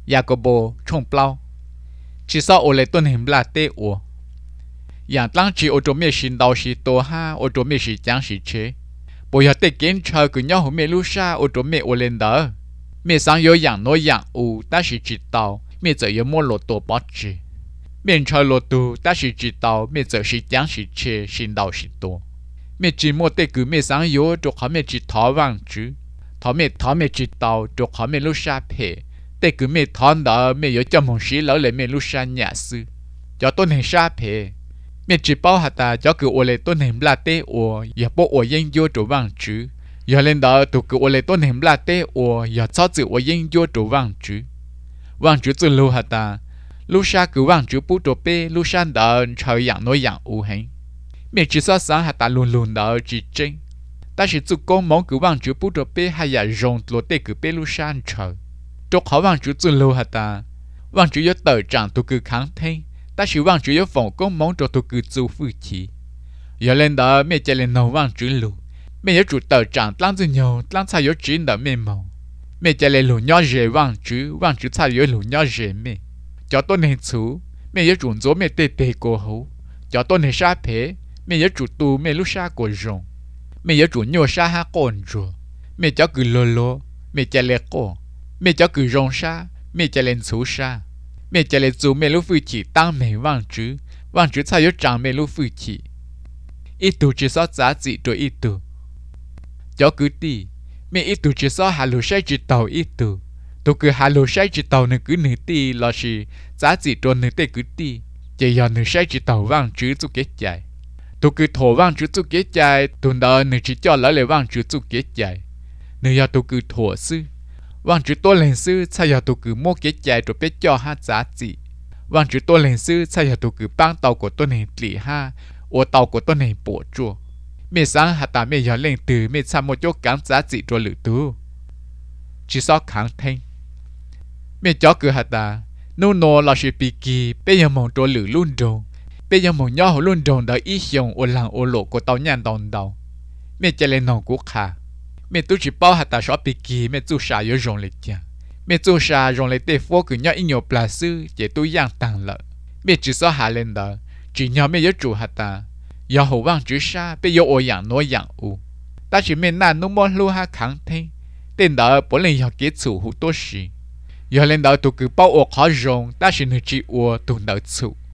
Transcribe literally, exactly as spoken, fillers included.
ya có bồ trông plau chỉ sao ô lệ tuần hình là tê ủaอย่างตั้งจีโอโจเมชินดาวชิโตห้าโอโจเมชิจังชิเชปอยเตเกนเชอกุญยาหูเมลูชาโอโจเมโอเลนเดอร์เมสังโยอย่างน้อยอย่างอูแต่ชิจิตาวเมจะยมโลตัวปอจีเมนเชอโลตูแต่ชิจิตาวเมจะชิจังชิเชชินดาวชิโตเมจิโมเตกุเมสังโยจกเขาเมจิทอวังจืทอเมทอเมจิตาวจกเขาเมลูชาเพเตกุเมทอนเดอเมยจมงชีแล้วเลยเมลูชาหยาซึจะต้นเฮชาเพเมื่อจีป้าหัตาจะคือโอเลต้นเห็นบลาเตโออย่าปโอยังโยตัววังจื้ออย่าเล่นดาวตัวคือโอเลต้นเห็นบลาเตโออย่าชอบจื้อโอยังโยตัววังจื้อวังจื้อจุลูหัตาลูชาคือวังจื้อปูตัวเป้ลูชาดาวเชยอย่างน้อยอย่างอูเฮงเมื่อจีซ้อสาหัตาลุนลุนดาวจีเจงแต่是จุกงมองคือวังจื้อปูตัวเป้ให้ยาจงตัวเตคือเป้ลูชาเชยตัวเขาวังจื้อจุลูหัตาวังจื้อยเตอร์จังตัวคือขังเทง但是望主要phòng công mong cho tôi cứ做phụ chỉ, giờ lên đó mẹ chạy lên nấu望chủ lù, mẹ nhớ chủ tờ trạng tăng từ nhiều tăng thay yếu chỉ đó mẹ mong, mẹ chạy lên lù nhỏ dễ望chủ望chủ thay yếu lù nhỏ dễ mẹ, cho tôi nên chú, mẹ nhớ chủ dỗ mẹ tê tê cổ hậu, cho tôi nên sa phê, mẹ nhớ chủ tu mẹ lúc sa cổ rồng, mẹ nhớ chủ nhiều sa ha còn rồi, mẹ cho cứ lô lô, mẹ chạy lên cổ, mẹ cho cứ rồng sa, mẹ chạy lên chú sa. mẹ chạy lên dù mẹ lúc phụ chỉ tăng mẹ vang chữ vang chữ sao yếu chẳng mẹ lúc phụ chỉ ít tu chỉ sao giá trị rồi ít tu cho cứ đi mẹ ít tu chỉ sao hà lô sai chỉ tàu ít tu tu cứ hà lô sai chỉ tàu nữa cứ nửa đi là gì giá trị rồi nửa tê cứ đi chỉ giờ nửa sai chỉ tàu vang chữ tu kết chạy tu cứ thổ vang chữ tu kết chạy tu đó nửa chỉ cho lỡ lại vang chữ tu kết chạy nửa giờ tu cứ thổ sư望住多零sư才有到佢摸幾隻就俾咗下雜誌，望住多零sư才有到佢幫到個多年理下，我到個多年補助，咩生下但咩有零từ咩參冇咗講雜誌做嚟到，只所肯聽，咩咗佢下但，nô nô là sự bị kỳ, bây giờ mong做lử luôn rồi, bây giờ mong nhau luôn rồi đã ý hướng ô lăng ô lộ của tàu nhàn đòn đầu,咩chạy lên nòng của khả. mẹ tôi chỉ bao hạt ta shop bị kỳ mẹ tu sa yếu rong lệ kia mẹ tu sa rong lệ tê phố cứ nhau in nhiều pla sư chỉ tôi yang tăng lợ mẹ chỉ so hà lên đó chỉ nhau mẹ yếu chủ hạt ta yếu hậu vang chữ sa bây yếu ô yang nói yang u ta chỉ mẹ nàn nung món lu ha kháng thế tên đó bố lên yếu kết chủ hữu tốt gì yếu lên đó tôi cứ bao ô khó rong ta chỉ nửa chỉ ô tu nợ chủ